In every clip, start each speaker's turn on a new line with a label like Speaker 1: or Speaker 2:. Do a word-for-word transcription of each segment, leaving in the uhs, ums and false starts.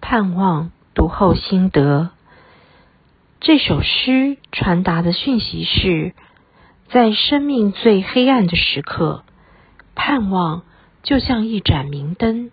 Speaker 1: 盼望读后心得。这首诗传达的讯息是，在生命最黑暗的时刻，盼望就像一盏明灯，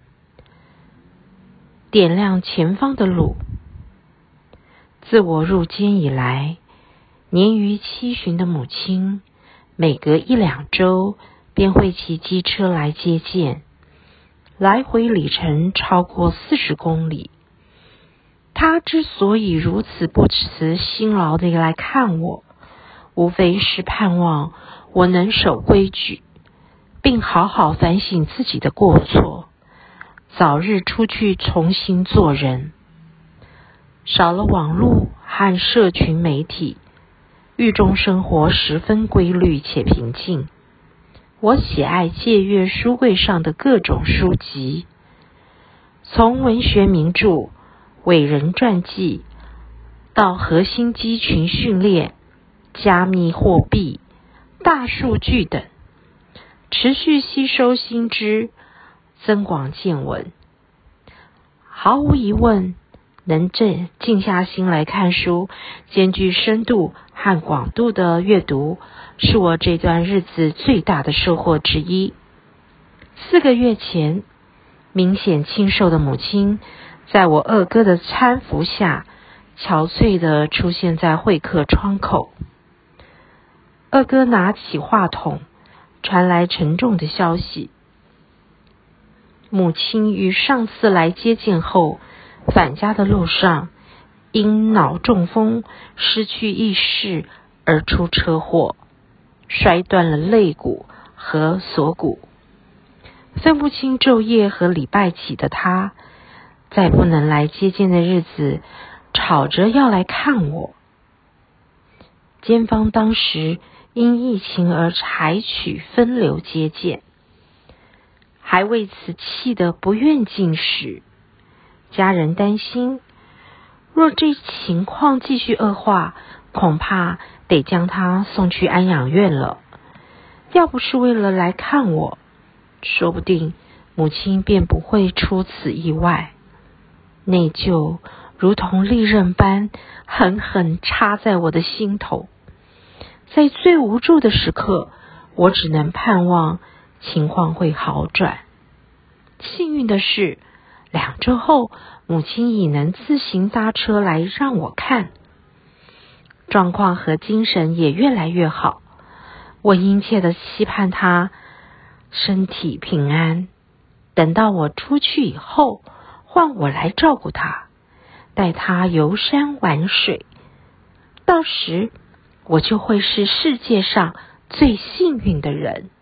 Speaker 1: 点亮前方的路。自我入监以来，年逾七旬的母亲，每隔一两周便会骑机车来接见，来回里程超过四十公里。她之所以如此不辞辛劳地来看我，无非是盼望我能守规矩，并好好反省自己的过错，早日出去重新做人。少了网络和社群媒体，狱中生活十分规律且平静。我喜爱借阅书柜上的各种书籍，从文学名著、伟人传记到核心肌群训练、加密货币、大数据等，持续吸收新知，增广见闻。毫无疑问，能静静下心来看书，兼具深度和广度的阅读，是我这段日子最大的收获之一。四个月前，明显清瘦的母亲，在我二哥的搀扶下，憔悴地出现在会客窗口。二哥拿起话筒，传来沉重的消息：母亲于上次来接见后，返家的路上因脑中风失去意识而出车祸，摔断了肋骨和锁骨。分不清昼夜和礼拜几的他，在不能来接见的日子，吵着要来看我。监方当时因疫情而采取分流接见，还为此气得不愿进食。家人担心，若这情况继续恶化，恐怕得将他送去安养院了。要不是为了来看我，说不定母亲便不会出此意外。内疚如同利刃般狠狠插在我的心头。在最无助的时刻，我只能盼望情况会好转。幸运的是，两周后，母亲已能自行搭车来让我看，状况和精神也越来越好。我殷切地期盼她身体平安。等到我出去以后，换我来照顾她，带她游山玩水。到时，我就会是世界上最幸运的人。